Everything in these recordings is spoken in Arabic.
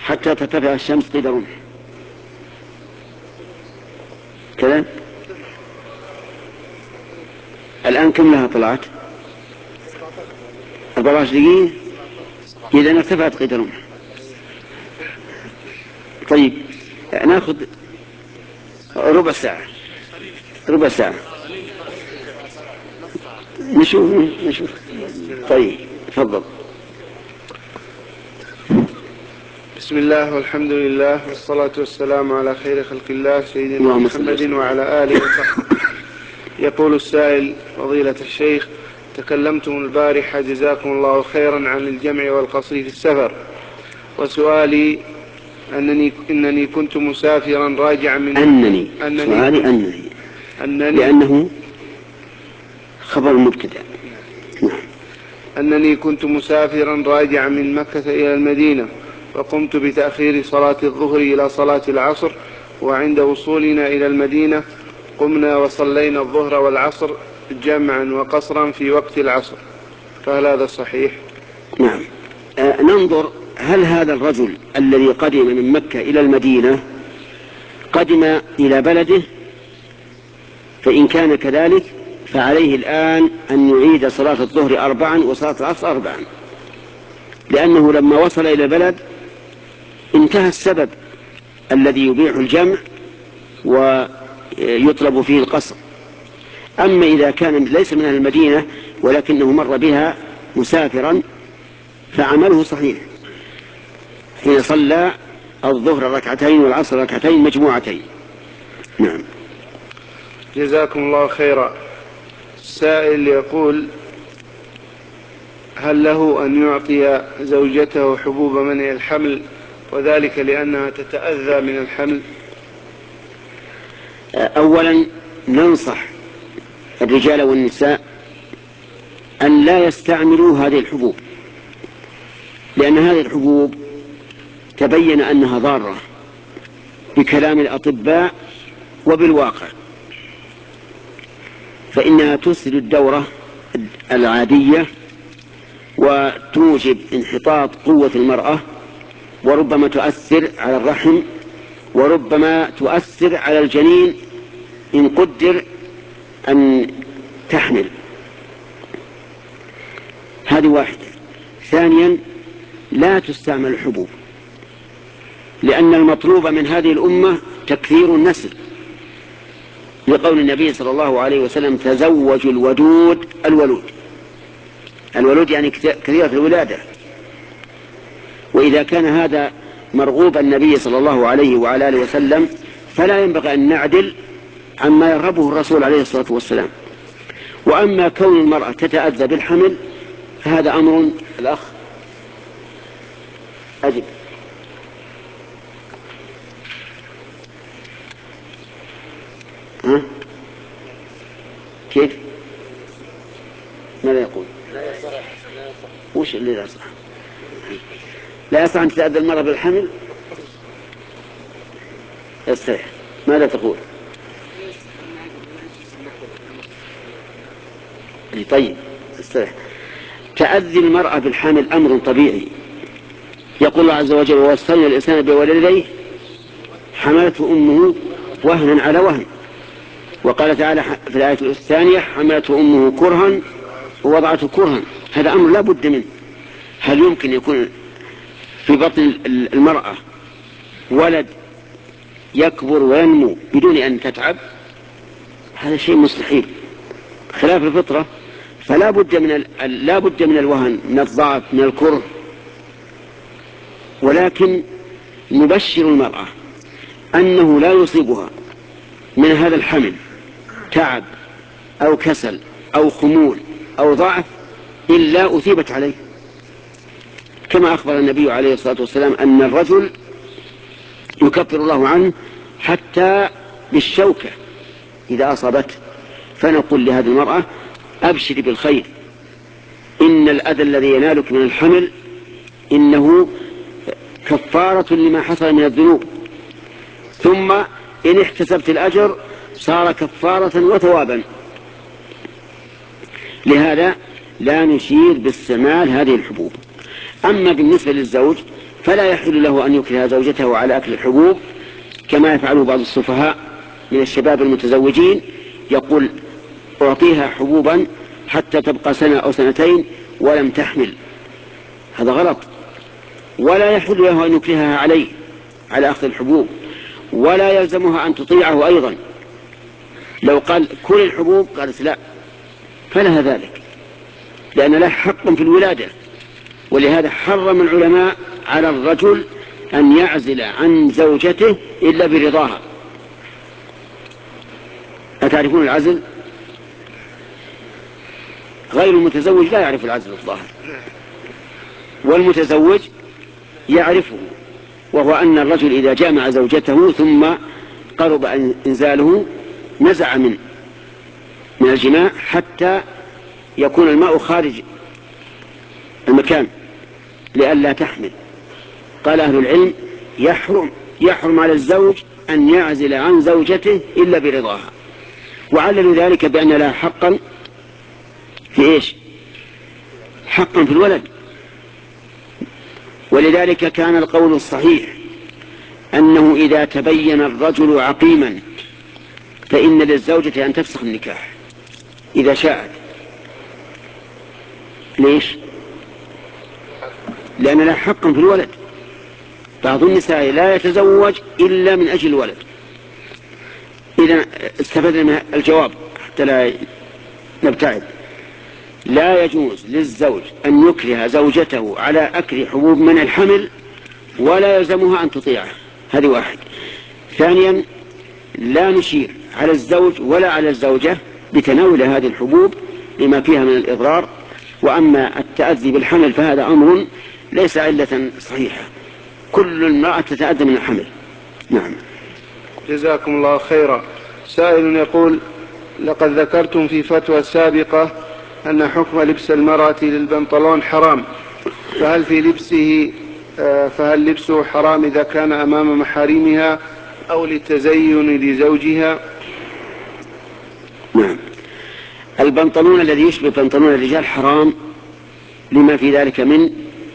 حتى ترتفع الشمس قيد رمح كذا. الآن كم لها طلعت؟ 14 دقيقة. إذا ارتفعت قيد رمح. طيب ناخذ ربع ساعة نشوف. طيب تفضل. بسم الله والحمد لله والصلاة والسلام على خير خلق الله سيدنا محمد وعلى آله وصحبه. يقول السائل: فضيلة الشيخ، تكلمتم البارحة جزاكم الله خيرا عن الجمع والقصر في السفر، وسؤالي أنني كنت مسافرا راجعا من أنني لأنه خبر مبتدأ. أنني كنت مسافرا راجعا من مكة إلى المدينة، وقمت بتأخير صلاة الظهر إلى صلاة العصر، وعند وصولنا إلى المدينة قمنا وصلينا الظهر والعصر جمعا وقصرا في وقت العصر، فهل هذا صحيح؟ نعم. ننظر هل هذا الرجل الذي قدم من مكة إلى المدينة قدم إلى بلده، فإن كان كذلك فعليه الآن أن يعيد صلاة الظهر 4 وصلاة العصر 4، لأنه لما وصل إلى البلد انتهى السبب الذي يبيح الجمع ويطلب فيه القصر. أما إذا كان ليس من أهل المدينة ولكنه مر بها مسافرا فعمله صحيح حين صلى الظهر ركعتين والعصر ركعتين مجموعتين. نعم. جزاكم الله خيرا. السائل يقول: هل له أن يعطي زوجته حبوب منع الحمل، وذلك لأنها تتأذى من الحمل؟ أولا ننصح الرجال والنساء أن لا يستعملوا هذه الحبوب، لأن هذه الحبوب تبين أنها ضارة بكلام الأطباء وبالواقع، فإنها تسد الدورة العادية وتوجب انحطاط قوة المرأة، وربما تؤثر على الرحم، وربما تؤثر على الجنين إن قدر أن تحمل. هذه واحدة. ثانيا لا تستعمل الحبوب، لأن المطلوب من هذه الأمة تكثير النسل، لقول النبي صلى الله عليه وسلم: تزوجوا الودود الولود يعني كثيرة الولادة. وإذا كان هذا مرغوب النبي صلى الله عليه وعلى آله وسلم فلا ينبغي أن نعدل عما يرغبه الرسول عليه الصلاة والسلام. وأما كون المرأة تتأذى بالحمل فهذا أمر. الأخ أجب. كيف؟ ماذا يقول؟ وش اللي لا يصح؟ لا يصح أن تتأذى المرأة بالحمل؟ يصح. ماذا تقول؟ طيب يصح. تأذي المرأة بالحمل أمر طبيعي. يقول الله عز وجل: ووصينا الإنسان بوالديه حملته أمه وهنا على وهن. وقال تعالى في الآية الثانية: حملته أمه كرها ووضعته كرها. هذا أمر لا بد منه. هل يمكن يكون في بطن المرأة ولد يكبر وينمو بدون أن تتعب؟ هذا شيء مستحيل خلاف الفطرة. فلا بد من الوهن، من الضعف، من الكره. ولكن نبشر المرأة أنه لا يصيبها من هذا الحمل تعب أو كسل أو خمول أو ضعف إلا أثيبت عليه، كما أخبر النبي عليه الصلاة والسلام أن الرجل يكفر الله عنه حتى بالشوكة إذا أصابته. فنقول لهذه المرأة: أبشري بالخير، إن الأذى الذي ينالك من الحمل إنه كفارة لما حصل من الذنوب، ثم إن احتسبت الأجر صار كفارة وثوابا. لهذا لا نشير باستعمال هذه الحبوب. أما بالنسبة للزوج فلا يحل له أن يكره زوجته على أكل الحبوب كما يفعله بعض السفهاء من الشباب المتزوجين، يقول أعطيها حبوبا حتى تبقى سنة أو سنتين ولم تحمل. هذا غلط. ولا يحل له أن يكرهها عليه على أخذ الحبوب، ولا يلزمها أن تطيعه أيضا. لو قال كل الحبوب قالت لا فلها ذلك، لأن له حق في الولادة. ولهذا حرم العلماء على الرجل أن يعزل عن زوجته إلا برضاها. أتعرفون العزل؟ غير المتزوج لا يعرف العزل الظاهر، والمتزوج يعرفه، وهو أن الرجل إذا جامع زوجته ثم قرب إنزاله نزع من الجماع حتى يكون الماء خارج المكان لئلا تحمل. قال أهل العلم يحرم على الزوج أن يعزل عن زوجته إلا برضاها، وعللوا ذلك بأن لها حقا في إيش؟ حقا في الولد. ولذلك كان القول الصحيح أنه إذا تبين الرجل عقيما فإن للزوجة أن تفسخ النكاح إذا شاءت. ليش؟ لأن لها حقا في الولد. بعض النساء لا يتزوج إلا من أجل الولد. إذا استفدنا من الجواب حتى لا نبتعد. لا يجوز للزوج أن يكره زوجته على أكل حبوب منع الحمل ولا يلزمها أن تطيعه. هذه واحد. ثانيا، لا نشير على الزوج ولا على الزوجة بتناول هذه الحبوب لما فيها من الإضرار. وأما التأذي بالحمل فهذا أمر ليس علة صحيحة، كل امرأة تتأذى من الحمل. نعم. جزاكم الله خيرا. سائل يقول: لقد ذكرتم في فتوى سابقة أن حكم لبس المرأة للبنطلون حرام، فهل لبسه حرام إذا كان أمام محارمها أو للتزين لزوجها؟ نعم. البنطلون الذي يشبه بنطلون الرجال حرام لما في ذلك من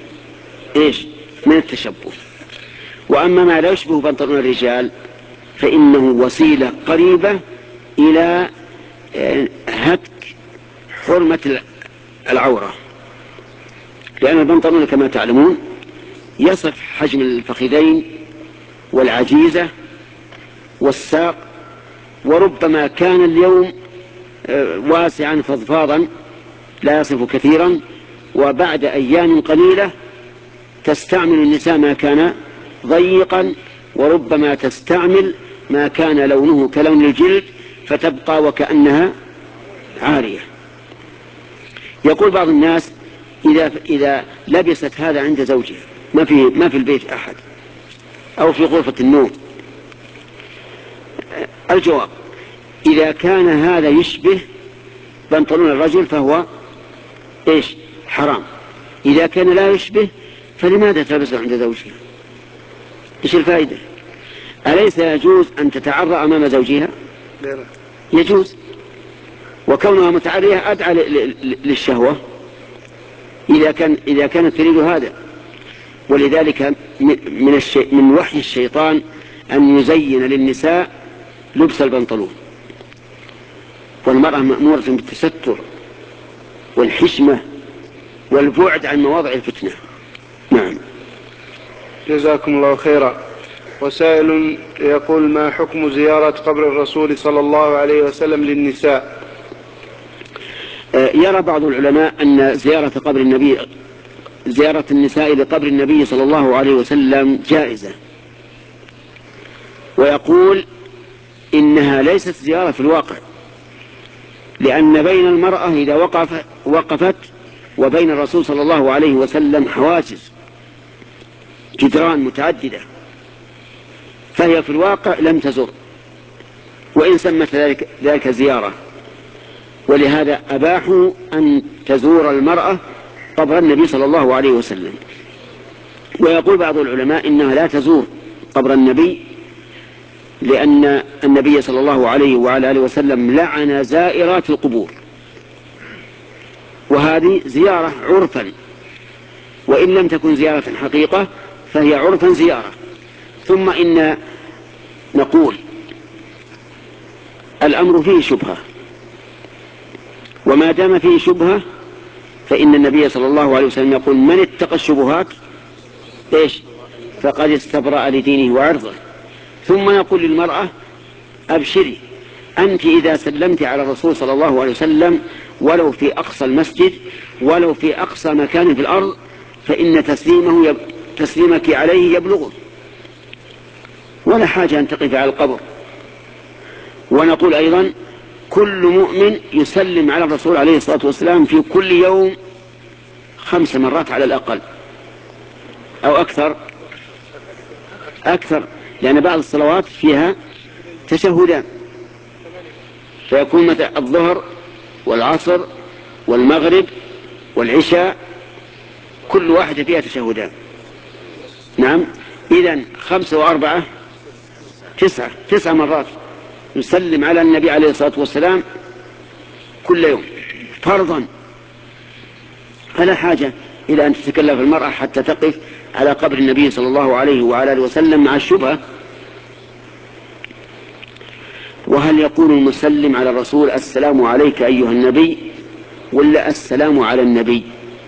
التشبه. وأما ما لا يشبه بنطلون الرجال فإنه وسيلة قريبة إلى هتك حرمة العورة، لأن البنطلون كما تعلمون يصف حجم الفخذين والعجيزة والساق، وربما كان اليوم واسعا فضفاضا لا يصف كثيرا، وبعد أيام قليلة تستعمل النساء ما كان ضيقا، وربما تستعمل ما كان لونه كلون الجلد فتبقى وكأنها عارية. يقول بعض الناس إذا لبست هذا عند زوجها ما في البيت أحد أو في غرفة النوم. الجواب: إذا كان هذا يشبه بنطلون الرجل فهو حرام. إذا كان لا يشبه فلماذا تلبسه عند زوجها؟ إيش الفائدة؟ أليس يجوز أن تتعرى أمام زوجها؟ يجوز، وكونها متعرية أدعى للشهوة إذا كانت تريد هذا. ولذلك من وحي الشيطان أن يزين للنساء لبس البنطلون، والمرأة مأمورة بالتستر والحشمة والبعد عن مواضع الفتنة. نعم. جزاكم الله خيرا. وسائل يقول: ما حكم زيارة قبر الرسول صلى الله عليه وسلم للنساء؟ يرى بعض العلماء أن زيارة النساء لقبر النبي صلى الله عليه وسلم جائزة، ويقول إنها ليست زيارة في الواقع، لأن بين المرأة إذا وقفت وبين الرسول صلى الله عليه وسلم حواجز جدران متعددة، فهي في الواقع لم تزر، وإن سمت ذلك زيارة. ولهذا أباحوا أن تزور المرأة قبر النبي صلى الله عليه وسلم. ويقول بعض العلماء إنها لا تزور قبر النبي، لأن النبي صلى الله عليه وعلى آله وسلم لعن زائرات القبور، وهذه زيارة عرفا، وإن لم تكن زيارة حقيقة فهي عرفا زيارة. ثم إن نقول الأمر فيه شبهة، وما دام فيه شبهة فإن النبي صلى الله عليه وسلم يقول من اتقى الشبهات فقد استبرأ لدينه وعرضه. ثم يقول للمرأة أبشري، أنت إذا سلمت على الرسول صلى الله عليه وسلم ولو في أقصى المسجد ولو في أقصى مكان في الأرض فإن تسليمك عليه يبلغه، ولا حاجة أن تقف على القبر. ونقول أيضا كل مؤمن يسلم على الرسول عليه الصلاة والسلام في كل يوم 5 مرات على الأقل، أو أكثر، لأن بعض الصلوات فيها تشهدان، فيكون مثل الظهر والعصر والمغرب والعشاء كل واحدة فيها تشهدان. نعم، إذن 5 و4 9 مرات يسلم على النبي عليه الصلاة والسلام كل يوم فرضا، فلا حاجة إلى أن تتكلف المرأة حتى تقف على قبر النبي صلى الله عليه وعلى آله وسلم مع الشبهة. وهل يقول المسلم على الرسول السلام عليك أيها النبي ولا السلام على النبي؟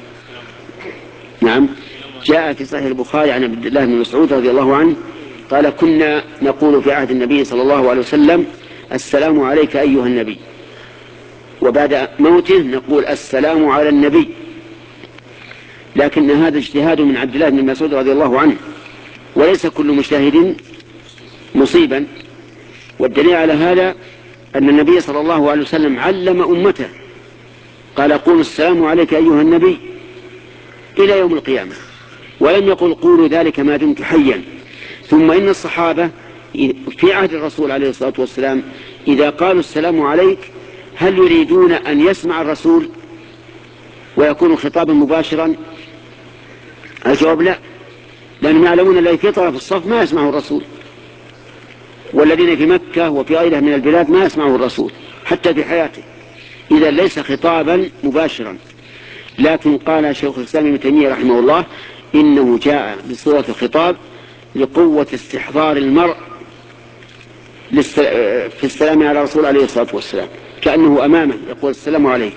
نعم، جاء في صحيح البخاري عن عبد الله بن مسعود رضي الله عنه قال كنا نقول في عهد النبي صلى الله عليه وسلم السلام عليك أيها النبي، وبعد موته نقول السلام على النبي. لكن هذا اجتهاد من عبد الله بن مسعود رضي الله عنه، وليس كل مجتهد مصيبا. والدليل على هذا أن النبي صلى الله عليه وسلم علم أمته قال قولوا السلام عليك أيها النبي إلى يوم القيامة، ولم يقل قولوا ذلك ما دمت حيا. ثم إن الصحابة في عهد الرسول عليه الصلاة والسلام إذا قالوا السلام عليك هل يريدون أن يسمع الرسول ويكون خطابا مباشرا؟ الجواب لا، لأنهم يعلمون الذي في طرف الصف ما يسمعه الرسول، والذين في مكة وفي غيرها من البلاد ما يسمعه الرسول حتى في حياته، إذا ليس خطابا مباشرا. لكن قال شيخ الإسلام ابن تيمية رحمه الله إنه جاء بصورة الخطاب لقوة استحضار المرء في السلام على الرسول عليه الصلاة والسلام، كأنه أمامه يقول السلام عليك.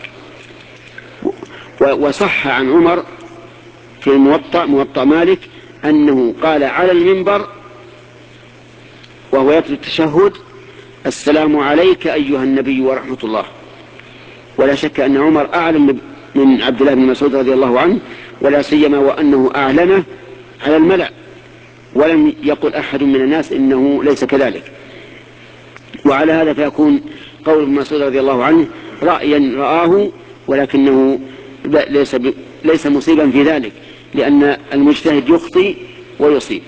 وصح عن عمر في موطأ مالك أنه قال على المنبر وهو يتلو التشهد السلام عليك أيها النبي ورحمة الله. ولا شك أن عمر أعلم من عبد الله بن مسعود رضي الله عنه، ولا سيما وأنه أعلنه على الملأ، ولم يقل أحد من الناس إنه ليس كذلك. وعلى هذا فيكون قول ابن مسعود رضي الله عنه رأيا رآه، ولكنه ليس مصيبا في ذلك، لأن المجتهد يخطئ ويصيب.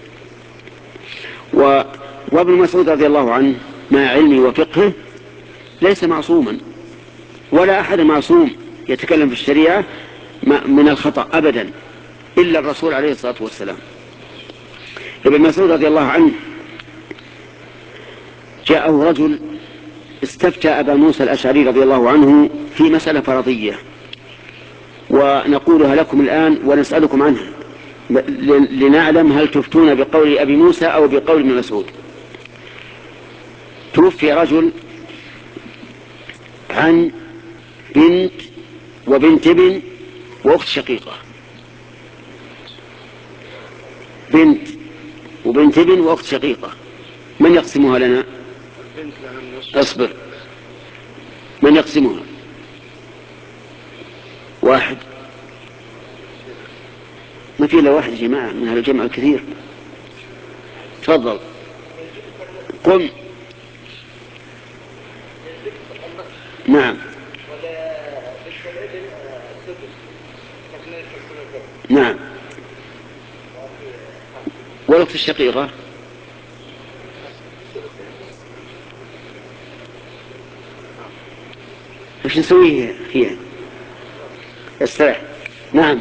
وابن مسعود رضي الله عنه مع علمه وفقهه ليس معصوما، ولا أحد معصوم يتكلم في الشريعة من الخطأ أبدا إلا الرسول عليه الصلاة والسلام. ابن مسعود رضي الله عنه جاءه رجل استفتى أبا موسى الأشعري رضي الله عنه في مسألة فرضية، ونقولها لكم الآن ونسألكم عنها لنعلم هل تفتون بقول أبي موسى أو بقول ابن مسعود. توفي رجل عن بنت وبنت ابن وأخت شقيقة، بنت وبنت ابن وأخت شقيقة، من يقسمها لنا؟ اصبر، من يقسمها؟ واحد، ما في إلا واحد يا جماعة من هذا الجمع الكثير. تفضل قم. نعم نعم، والأخت الشقيقة ايش نسوي فيها؟ استرح. نعم،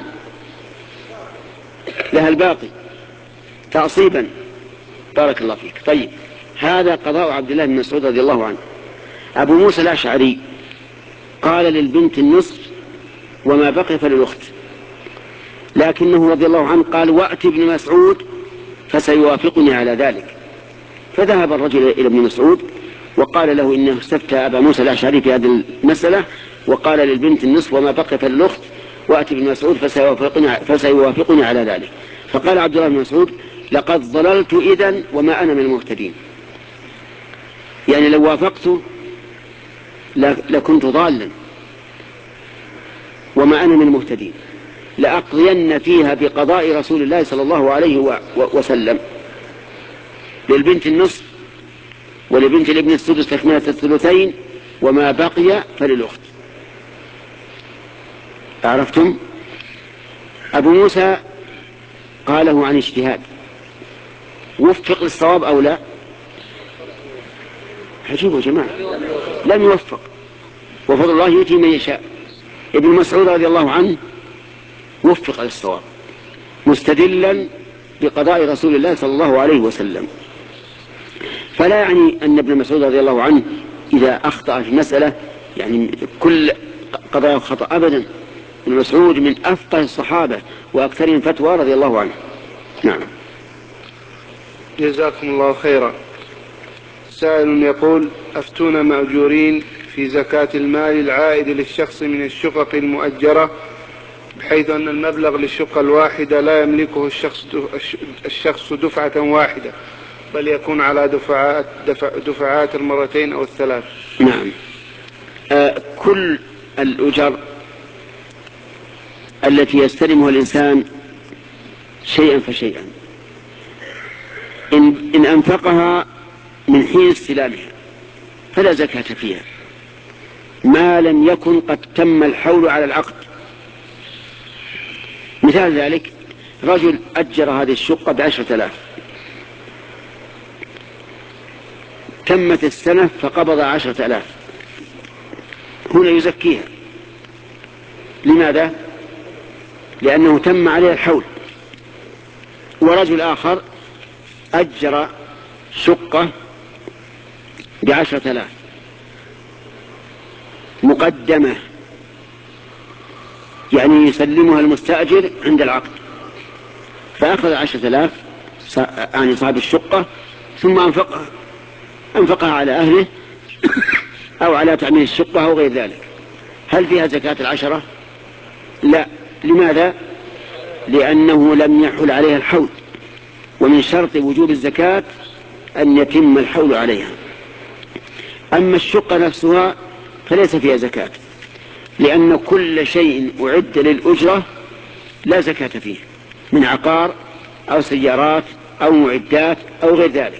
لها الباقي تعصيبا. بارك الله فيك. طيب، هذا قضاء عبد الله بن مسعود رضي الله عنه. أبو موسى الأشعري قال للبنت النصف وما بقي فللأخت، لكنه رضي الله عنه قال وأت ابن مسعود فسيوافقني على ذلك. فذهب الرجل إلى ابن مسعود وقال له إنه استفتى أبا موسى الأشعري في هذه المسألة، وقال للبنت النصف وما بقي فللأخت، وأت ابن مسعود فسيوافقني على ذلك. فقال عبد الله بن مسعود لقد ضللت إذن وما أنا من المهتدين، يعني لو وافقت لكنت ضالا وما أنا من المهتدين، لأقضين فيها بقضاء رسول الله صلى الله عليه وسلم، للبنت النصف ولبنت الابن السدس تكملة الثلثين وما بقي فللأخت. عرفتم؟ أبو موسى قاله عن اجتهاد، وفق للصواب أو لا؟ عجيب يا جماعة، لم يوفق، وفضل الله يؤتي من يشاء. ابن مسعود رضي الله عنه وفق للصواب مستدلا بقضاء رسول الله صلى الله عليه وسلم. فلا يعني أن ابن مسعود رضي الله عنه إذا أخطأ في مسألة يعني كل قضاء خطأ، أبدا. ابن مسعود من أفقه الصحابة وأكثرهم فتوى رضي الله عنه. نعم. جزاكم الله خيرا. سائل يقول أفتونا مأجورين في زكاة المال العائد للشخص من الشقق المؤجرة، بحيث أن المبلغ للشقة الواحدة لا يملكه الشخص دفعة واحدة، بل يكون على دفعات المرتين أو الثلاث. نعم. كل الأجر التي يستلمها الإنسان شيئا فشيئا إن أنفقها من حين استلامها فلا زكاة فيها، ما لم يكن قد تم الحول على العقد. مثال ذلك رجل أجر هذه الشقة ب10,000، تمت السنة فقبض 10,000، هنا يزكيها. لماذا؟ لأنه تم عليه الحول. ورجل آخر أجر شقة ب10,000 مقدمة، يعني يسلمها المستأجر عند العقد، فأخذ 10,000 يعني صاحب الشقة ثم أنفقها على أهله أو على تأمين الشقة أو غير ذلك. هل فيها زكاة 10؟ لا. لماذا؟ لأنه لم يحل عليها الحول، ومن شرط وجوب الزكاة أن يتم الحول عليها. أما الشقة نفسها فليس فيها زكاة، لأن كل شيء أعد للأجرة لا زكاة فيه، من عقار أو سيارات أو معدات أو غير ذلك،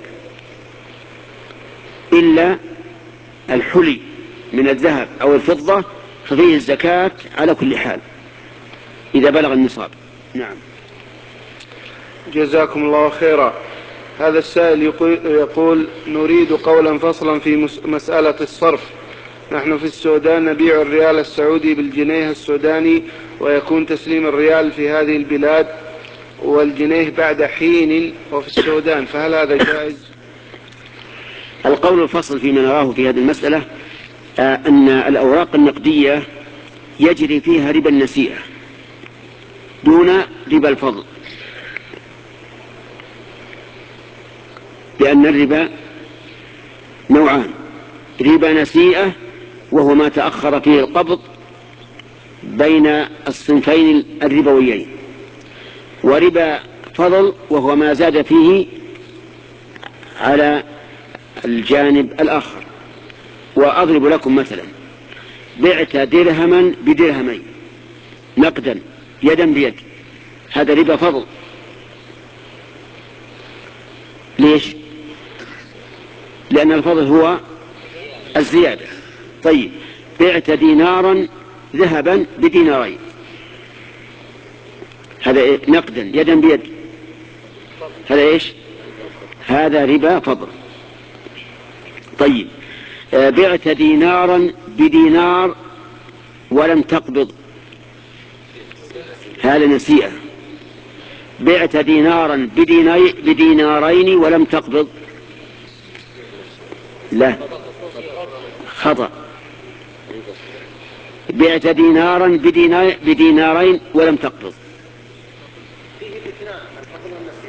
إلا الحلي من الذهب أو الفضة ففيه الزكاة على كل حال إذا بلغ النصاب. نعم. جزاكم الله خيرا. هذا السائل يقول نريد قولا فصلا في مسألة الصرف. نحن في السودان نبيع الريال السعودي بالجنيه السوداني، ويكون تسليم الريال في هذه البلاد والجنيه بعد حين وفي السودان، فهل هذا جائز؟ القول الفصل فيما نراه في هذه المسألة أن الأوراق النقدية يجري فيها ربا النسيئة دون ربا الفضل، لأن الربا نوعان: ربا نسيئة وهو ما تأخر فيه القبض بين الصنفين الربويين، وربا فضل وهو ما زاد فيه على الجانب الآخر. وأضرب لكم مثلا: بعت درهما بدرهمين نقدا يدا بيد، هذا ربا فضل. ليش؟ لأن الفضل هو الزيادة. طيب، بعت دينارا ذهبا بدينارين، هذا نقدا يدا بيد، هذا ايش؟ هذا ربا فضل. طيب، بعت دينارا بدينار ولم تقبض، هذا نسيئة. بعت دينارا بدينارين ولم تقبض، لا، خطأ. بعت دينارا بدينارين ولم تقبض،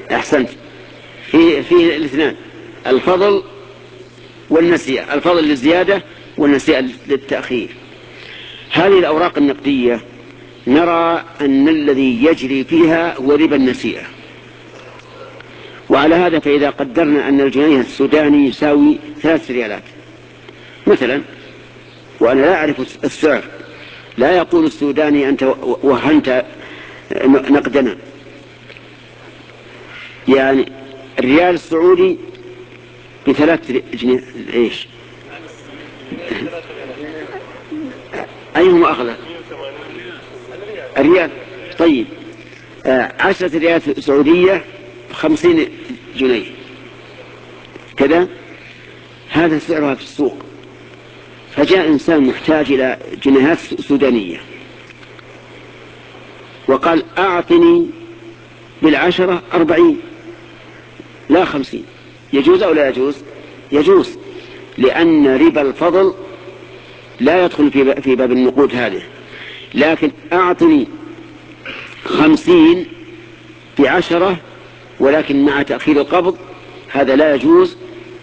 أحسنت. في الاثنان، الفضل والنسيئة، الفضل للزيادة والنسيئة للتأخير. هذه الأوراق النقدية نرى أن الذي يجري فيها هو ربا النسيئة. وعلى هذا فإذا قدرنا أن الجنيه السوداني يساوي 3 ريالات مثلا، وأنا لا أعرف السعر، لا يقول السوداني أنت وهنت نقدنا، يعني الريال السعودي ب3 جنيه ايش؟ أيهما أغلى؟ الريال. طيب 10 ريالات سعودية 50 جنيه كذا، هذا سعرها في السوق. فجاء إنسان محتاج إلى جنيهات سودانية وقال أعطني بال10 40 لا 50. يجوز أو لا يجوز؟ يجوز، لأن ربا الفضل لا يدخل في باب النقود هذه. لكن أعطني 50 ب10 ولكن مع تأخير القبض، هذا لا يجوز،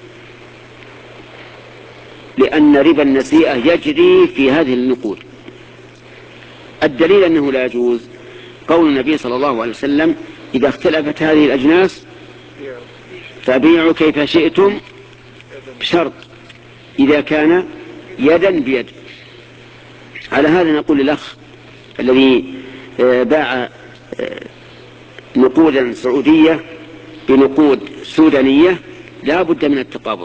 لأن ربا النسيئة يجري في هذه النقود. الدليل أنه لا يجوز قول النبي صلى الله عليه وسلم إذا اختلفت هذه الأجناس فبيعوا كيف شئتم، بشرط إذا كان يدا بيد. على هذا نقول للأخ الذي باع نقودا سعودية بنقود سودانية لا بد من التقابض.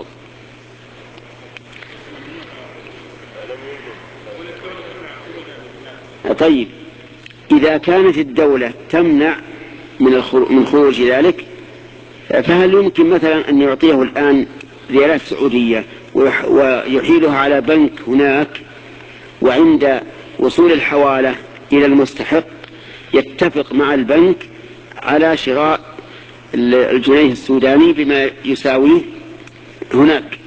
طيب إذا كانت الدولة تمنع من خروج ذلك، فهل يمكن مثلا أن يعطيه الآن ريالات سعودية ويحيلها على بنك هناك، وعند وصول الحوالة إلى المستحق يتفق مع البنك على شراء الجنيه السوداني بما يساويه هناك؟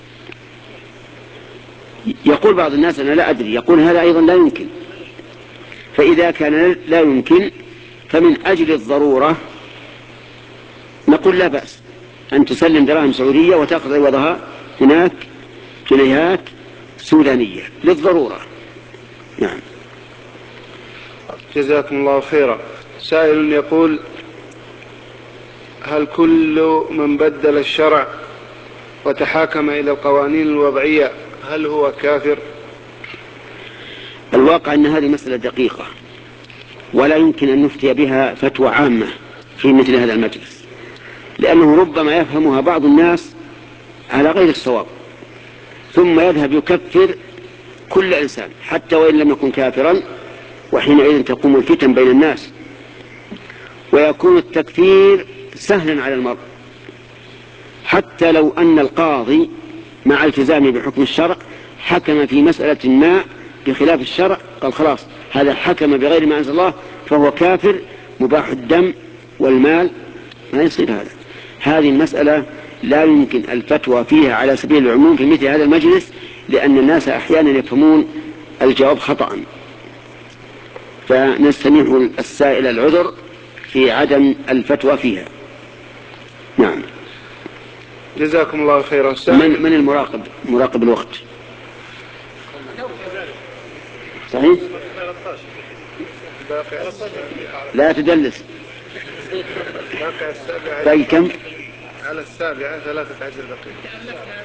يقول بعض الناس أنا لا أدري، يقول هذا أيضا لا يمكن. فإذا كان لا يمكن فمن أجل الضرورة نقول لا بأس أن تسلم دراهم سعودية وتأخذ عوضها هناك جنيهات سودانية للضرورة. نعم. جزاكم الله خيرا. سائل يقول هل كل من بدل الشرع وتحاكم إلى القوانين الوضعية هل هو كافر؟ الواقع أن هذه مسألة دقيقة ولا يمكن أن نفتي بها فتوى عامة في مثل هذا المجلس، لأنه ربما يفهمها بعض الناس على غير الصواب ثم يذهب يكفر كل إنسان حتى وإن لم يكن كافرا، وحينئذ تقوم الفتن بين الناس ويكون التكفير سهلا على المرء. حتى لو أن القاضي مع التزامه بحكم الشرع حكم في مسألة ما بخلاف الشرع، قال خلاص هذا حكم بغير ما أنزل الله فهو كافر مباح الدم والمال، ما يصير هذا. هذه المسألة لا يمكن الفتوى فيها على سبيل العموم في مثل هذا المجلس، لأن الناس أحيانا يفهمون الجواب خطأ، فنستميح السائل العذر في عدم الفتوى فيها. نعم. جزاكم الله خيرا. من المراقب؟ مراقب الوقت صحيح؟ لا تدلس. باقي كم؟ على 7 3 عجل دقيقة.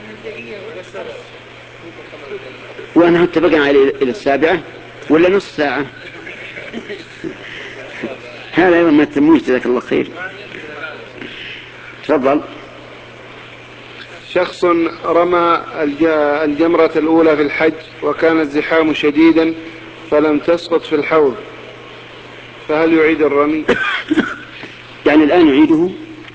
وأنا حتى بقى إلى 7 ولا نص ساعة؟ هذا أيضا ما تسموش. جزاك الله خير. تفضل. شخص رمى الجمرة الأولى في الحج وكان الزحام شديدا فلم تسقط في الحوض، فهل يعيد الرمي؟ يعني الآن يعيده؟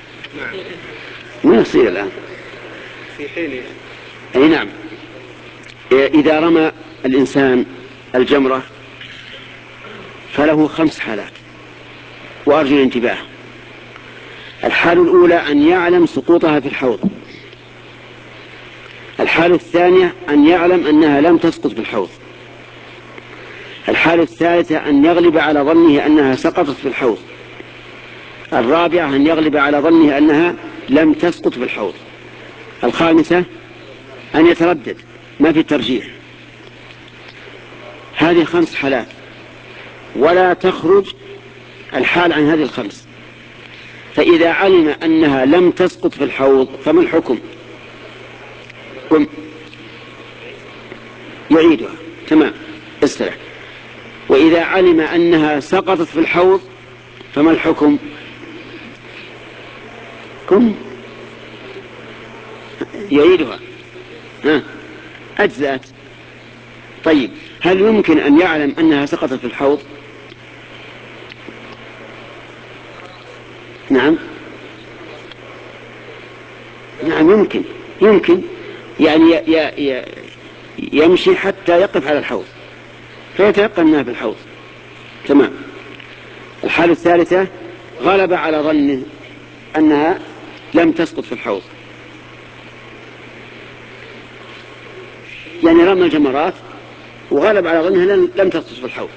ما يصير الآن في حينه. أي نعم. إذا رمى الإنسان الجمرة فله 5 حالات، وأرجو الانتباه. الحالة الأولى أن يعلم سقوطها في الحوض. الحالة الثانية أن يعلم أنها لم تسقط في الحوض. الحالة الثالثة أن يغلب على ظنه أنها سقطت في الحوض. الرابعة أن يغلب على ظنه أنها لم تسقط في الحوض. الخامسة أن يتردد، ما في ترجيح. هذه 5 حالات، ولا تخرج الحال عن هذه ال5. فإذا علم أنها لم تسقط في الحوض فما الحكم؟ يعيدها. تمام، استرح. وإذا علم أنها سقطت في الحوض فما الحكم؟ يعيدها. أجزأت. طيب، هل يمكن أن يعلم أنها سقطت في الحوض؟ نعم يمكن يعني يمشي حتى يقف على الحوض فيتيقن أنها في الحوض. تمام. الحالة الثالثة غلب على ظنه أنها لم تسقط في الحوض، يعني رمى الجمرات وغلب على ظنها لم تسقط في الحوض.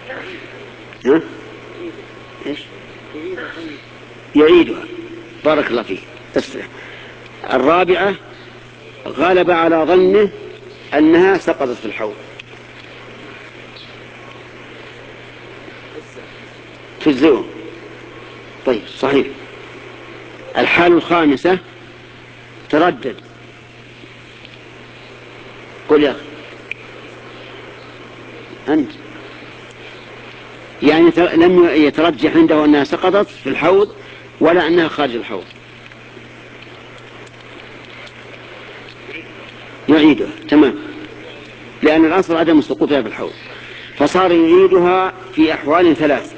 إيش؟ يعيدها. بارك الله فيك. الرابعة غلب على ظنه أنها سقطت في الحوض. في الزوم. طيب، صحيح. الحالة الخامسة تردد. قل يا أخي أنت. يعني لم يترجح عنده أنها سقطت في الحوض ولا أنها خارج الحوض. يعيدها. تمام، لأن الأصل عدم سقوطها في الحوض، فصار يعيدها في أحوال 3: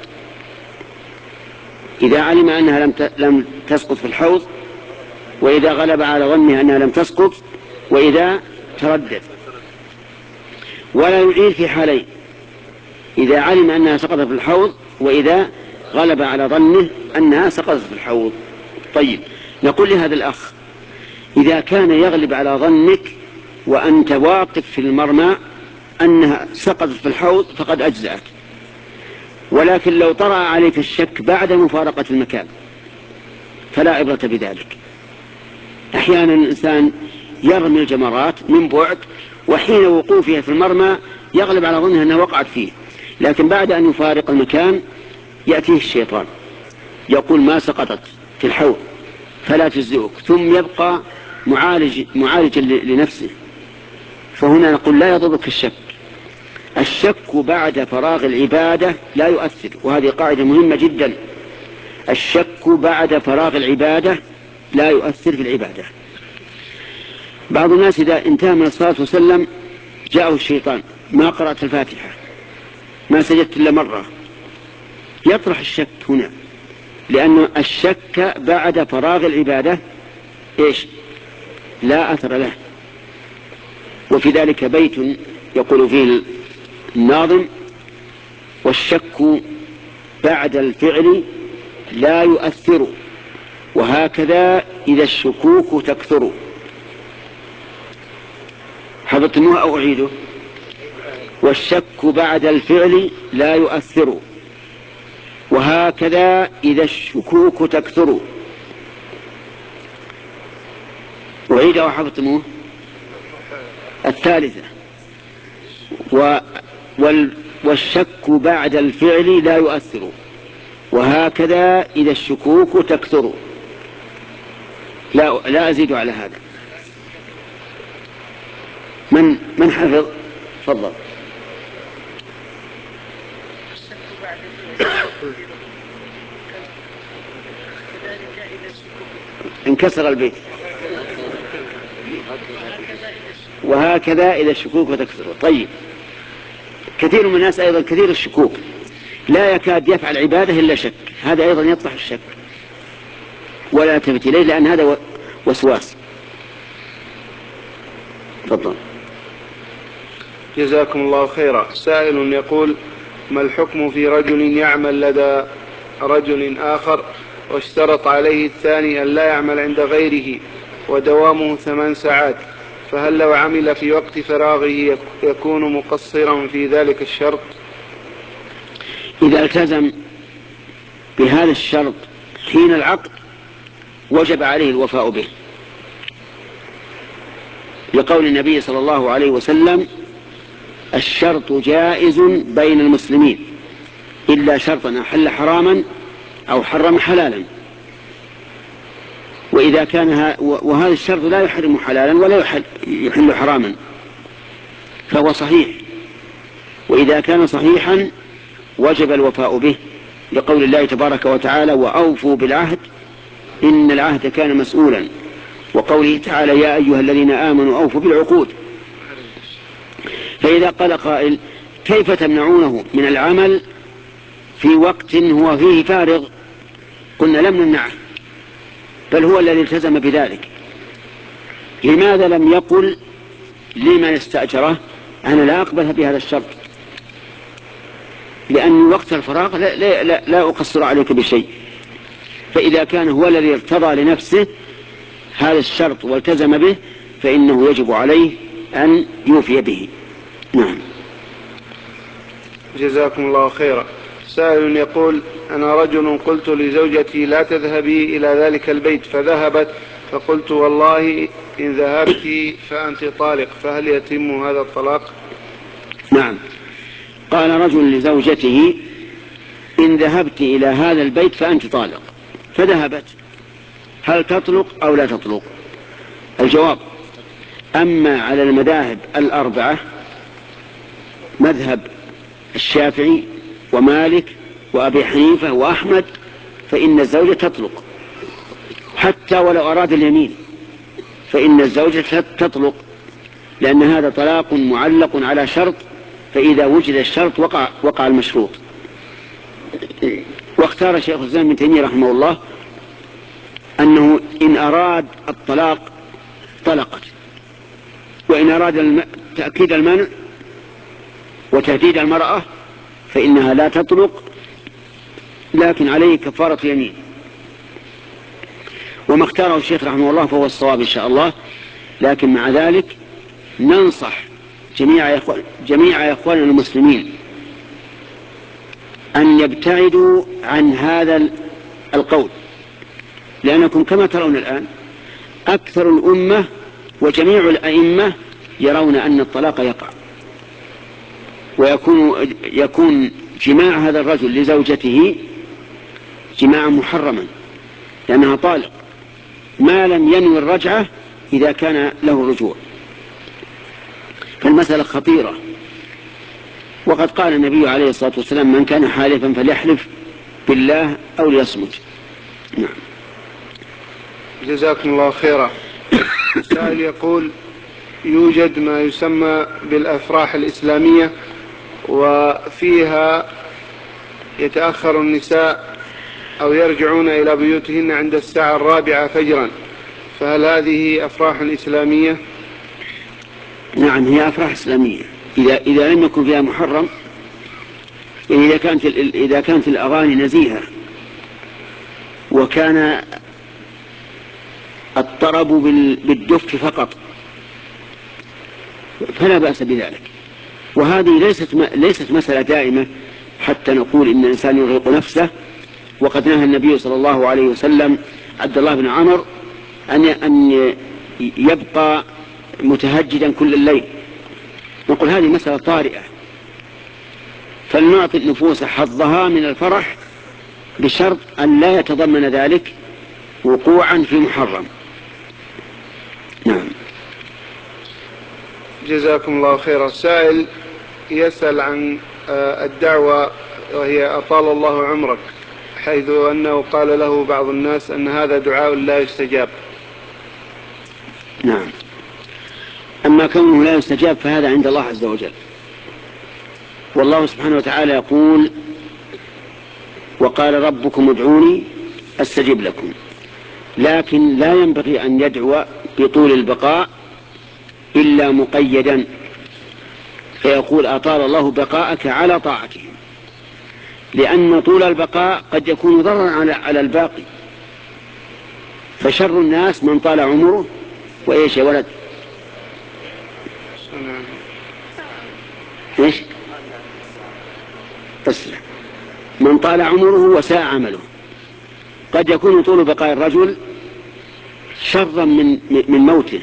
إذا علم أنها لم تسقط في الحوض، وإذا غلب على ظنه أنها لم تسقط، وإذا تردد. ولا يعيد في حالين: إذا علم أنها سقطت في الحوض، وإذا غلب على ظنه أنها سقطت في الحوض. طيب، نقول لهذا الأخ: إذا كان يغلب على ظنك وأنت واقف في المرمى أنها سقطت في الحوض فقد أجزأت. ولكن لو طرأ عليك الشك بعد مفارقة المكان فلا عبرة بذلك. أحيانا الإنسان يرمي الجمرات من بعد، وحين وقوفها في المرمى يغلب على ظنها أنها وقعت فيه، لكن بعد أن يفارق المكان يأتيه الشيطان يقول ما سقطت في الحوض فلا تجزئك، ثم يبقى معالج لنفسه. فهنا نقول لا يضرك الشك بعد فراغ العبادة لا يؤثر، وهذه قاعدة مهمة جدا. الشك بعد فراغ العبادة لا يؤثر في العبادة. بعض الناس إذا انتهى من الصلاة وسلم جاءه الشيطان: ما قرأت الفاتحة، ما سجدت إلا مرة. يطرح الشك هنا، لأن الشك بعد فراغ العبادة إيش؟ لا أثر له. وفي ذلك بيت يقول فيه الناظم: والشك بعد الفعل لا يؤثر، وهكذا إذا الشكوك تكثر. حفظتموه أو أعيده؟ والشك بعد الفعل لا يؤثر، وهكذا إذا الشكوك تكثر. أعيده وحفظتموه؟ الثالثة: والشك بعد الفعل لا يؤثر، وهكذا إذا الشكوك تكثر. لا أزيد على هذا. من حفظ؟ تفضل. انكسر البيت. وهكذا إذا الشكوك تكثر. طيب، كثير من الناس أيضا كثير الشكوك، لا يكاد يفعل عبادة إلا شك، هذا أيضا يطرح الشك ولا يلتفت إليه، لأن هذا وسواس. تفضل. جزاكم الله خيرا. سائل يقول: ما الحكم في رجل يعمل لدى رجل آخر واشترط عليه الثاني أن لا يعمل عند غيره ودوامه 8 ساعات، فهل لو عمل في وقت فراغه يكون مقصرا في ذلك الشرط؟ إذا التزم بهذا الشرط حين العقد وجب عليه الوفاء به، لقول النبي صلى الله عليه وسلم: الشرط جائز بين المسلمين إلا شرطا أحل حراما أو حرم حلالا. وإذا كان وهذا الشرط لا يحرم حلالا ولا يحل حراما فهو صحيح، وإذا كان صحيحا وجب الوفاء به، لقول الله تبارك وتعالى: وأوفوا بالعهد إن العهد كان مسؤولا، وقوله تعالى: يا أيها الذين آمنوا أوفوا بالعقود. فإذا قال قائل: كيف تمنعونه من العمل في وقت هو فيه فارغ؟ قلنا: لم نمنعه، بل هو الذي التزم بذلك. لماذا لم يقل لمن استأجره: أنا لا أقبل بهذا الشرط، لأن وقت الفراغ لا أقصر عليك بشيء. فإذا كان هو الذي ارتضى لنفسه هذا الشرط والتزم به فإنه يجب عليه أن يوفي به. نعم. جزاكم الله خيرا. سائل يقول: أنا رجل قلت لزوجتي لا تذهبي إلى ذلك البيت فذهبت، فقلت والله إن ذهبت فأنت طالق، فهل يتم هذا الطلاق؟ نعم. قال رجل لزوجته: إن ذهبت إلى هذا البيت فأنت طالق، فذهبت، هل تطلق أو لا تطلق؟ الجواب: أما على المذاهب الأربعة، مذهب الشافعي ومالك وأبي حنيفة وأحمد، فإن الزوجة تطلق حتى ولو أراد اليمين، فإن الزوجة تطلق، لأن هذا طلاق معلق على شرط، فإذا وجد الشرط وقع المشروط. واختار شيخ الإسلام ابن تيمية رحمه الله أنه إن أراد الطلاق طلقت، وإن أراد تأكيد المنع وتهديد المرأة فإنها لا تطلق، لكن عليه كفارة يمين. وما اختاره الشيخ رحمه الله فهو الصواب إن شاء الله، لكن مع ذلك ننصح جميع إخواننا المسلمين أن يبتعدوا عن هذا القول، لأنكم كما ترون الآن أكثر الأمة وجميع الأئمة يرون أن الطلاق يقع، ويكون جماع هذا الرجل لزوجته جماعا محرما، لأنها طالق ما لم ينوي الرجعة إذا كان له الرجوع. فالمسألة خطيرة، وقد قال النبي عليه الصلاة والسلام: من كان حالفا فليحلف بالله أو ليصمت. نعم. جزاكم الله خيرا. السائل يقول: يوجد ما يسمى بالأفراح الإسلامية، وفيها يتأخر النساء أو يرجعون إلى بيوتهن عند الساعة 4 فجرا، فهل هذه أفراح إسلامية؟ نعم، هي أفراح إسلامية إذا لم يكن فيها محرم، يعني إذا كانت الأغاني نزيهة وكان الطرب بالدف فقط فلا بأس بذلك. وهذه ليست مسألة دائمة حتى نقول إن الإنسان يرهق نفسه، وقد نهى النبي صلى الله عليه وسلم عبد الله بن عمر أن يبقى متهجدا كل الليل. نقول هذه مسألة طارئة، فلنعطي النفوس حظها من الفرح بشرط أن لا يتضمن ذلك وقوعا في محرم. نعم. جزاكم الله خيرا. السائل يسأل عن الدعوة، وهي أطال الله عمرك، حيث أنه قال له بعض الناس أن هذا دعاء لا يستجاب. نعم. أما كونه لا يستجاب فهذا عند الله عز وجل، والله سبحانه وتعالى يقول: وقال ربكم ادعوني أستجب لكم. لكن لا ينبغي أن يدعو بطول البقاء إلا مقيدا، فيقول: أطال الله بقاءك على طاعته، لأن طول البقاء قد يكون ضررا على الباقي. فشر الناس من طال عمره وإيش يا ولد؟ إيش؟ أسرع. من طال عمره وساء عمله. قد يكون طول بقاء الرجل شرا من موته،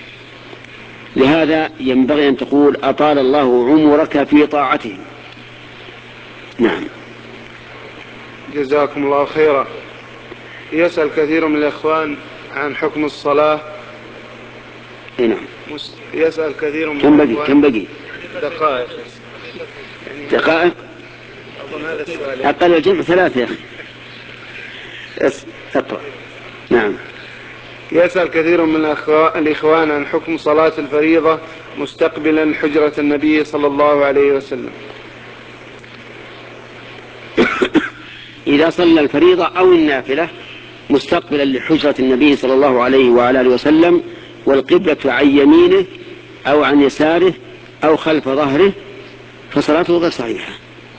لهذا ينبغي أن تقول أطال الله عمرك في طاعته. نعم. جزاكم الله خيرا. يسأل كثير من الإخوان عن حكم الصلاة. نعم. يسأل كثير من الإخوان. كم بقي؟ دقائق. دقائق. أقل الجمع 3 يا أخي. اقرأ. نعم. يسأل كثير من الإخوان عن حكم صلاة الفريضة مستقبلا حجرة النبي صلى الله عليه وسلم. إذا صلى الفريضة أو النافلة مستقبلا لحجرة النبي صلى الله عليه وعلى آله وسلم، والقبلة عن يمينه أو عن يساره أو خلف ظهره، فصلاته غير صحيحة.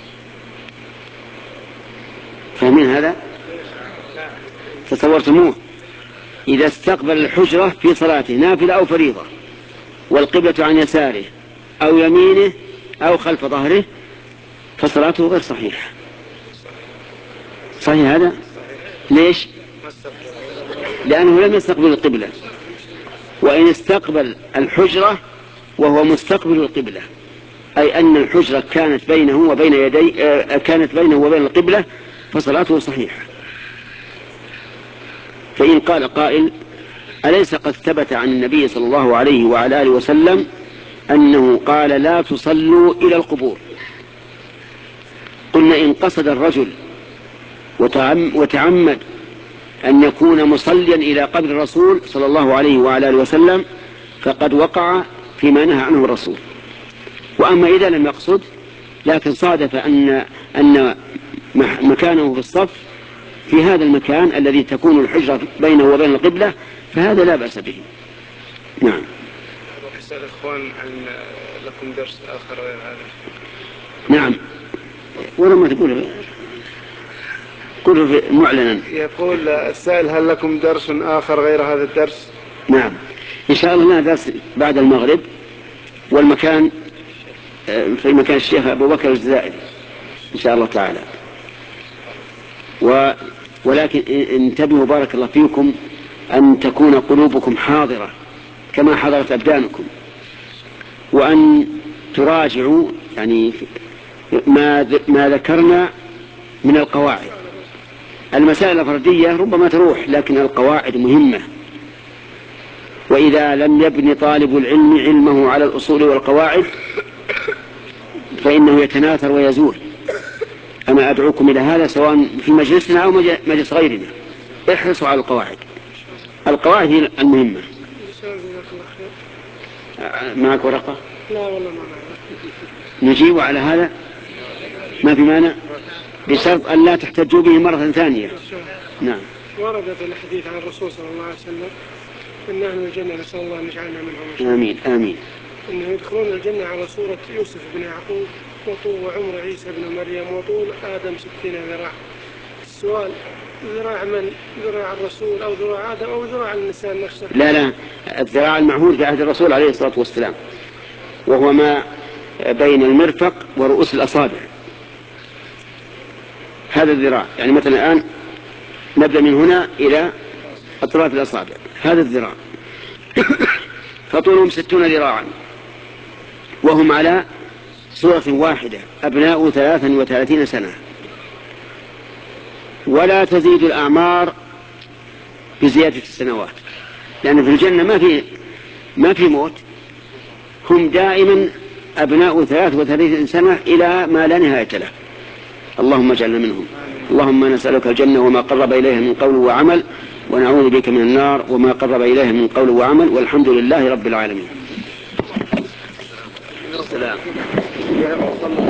فاهمين هذا؟ تصورتموه؟ إذا استقبل الحجرة في صلاته نافلة أو فريضة والقبلة عن يساره أو يمينه أو خلف ظهره، فصلاته غير صحيحة. صحيح هذا؟ ليش؟ لأنه لم يستقبل القبلة. وإن استقبل الحجرة وهو مستقبل القبلة، أي أن الحجرة كانت بينه وبين كانت بينه وبين القبلة، فصلاته صحيحة. فإن قال قائل: أليس قد ثبت عن النبي صلى الله عليه وعلى آله وسلم أنه قال لا تصلوا إلى القبور؟ قلنا: إن قصد الرجل وتعمد أن يكون مصليا إلى قبر الرسول صلى الله عليه وعلى آله وسلم فقد وقع فيما نهى عنه الرسول. وأما إذا لم يقصد لكن صادف أن مكانه في الصف في هذا المكان الذي تكون الحجرة بينه وبين القبلة، فهذا لا بأس به. نعم. يسأل الإخوان عن لكم درس آخر غير هذا. نعم. ولما تقول قوله معلنا. يقول السائل: هل لكم درس آخر غير هذا الدرس؟ نعم، إن شاء الله لنا درس بعد المغرب، والمكان في مكان الشيخ أبو بكر الجزائري إن شاء الله تعالى. ولكن انتبهوا بارك الله فيكم أن تكون قلوبكم حاضرة كما حضرت أبدانكم، وأن تراجعوا يعني ما ذكرنا من القواعد. المسائل الفردية ربما تروح، لكن القواعد مهمة. وإذا لم يبني طالب العلم علمه على الأصول والقواعد فإنه يتناثر ويزول. أنا أدعوكم إلى هذا سواء في مجلسنا أو مجلس غيرنا. احرصوا على القواعد. القواعد هي المهمة. معك ورقة؟ لا والله ما معك. نجيب على هذا ما في مانع، بشرط أن لا تحتجوا به مرة ثانية. نعم. ورد في الحديث عن الرسول صلى الله عليه وسلم إن أهل الجنة نسأل الله أن يجعلنا منهم. آمين آمين. إنه يدخلون الجنة على صورة يوسف بن يعقوب وعمر عيسى بن مريم وطول آدم 60 ذراع. السؤال: ذراع من؟ ذراع الرسول أو ذراع آدم أو ذراع الإنسان نفسه؟ لا، الذراع المعهود في عهد الرسول عليه الصلاة والسلام، وهو ما بين المرفق ورؤوس الأصابع. هذا الذراع، يعني مثلا الآن نبدأ من هنا إلى أطراف الأصابع، هذا الذراع. فطولهم 60 ذراعا، وهم على صورة واحدة، أبناء 33 سنة. ولا تزيد الأعمار بزيادة السنوات، لأن في الجنة ما في موت. هم دائما أبناء 33 سنة إلى ما لا نهاية له. اللهم اجعلنا منهم. اللهم نسألك الجنة وما قرب إليها من قول وعمل، ونعوذ بك من النار وما قرب إليها من قول وعمل، والحمد لله رب العالمين. السلام.